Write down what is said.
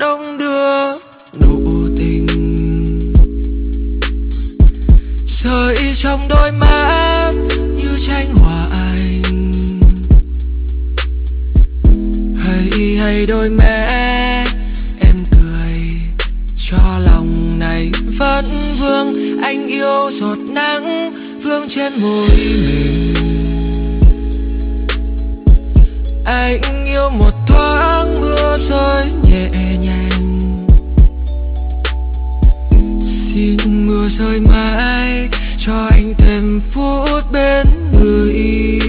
đông đưa nụ tình rơi trong đôi mắt như tranh họa anh. Hay đôi mẹ em cười cho lòng này vẫn vương. Anh yêu giọt nắng vương trên môi mình. Anh yêu một thoáng mưa rơi nhẹ nhàng. Xin mưa rơi mãi cho anh thêm phút bên người.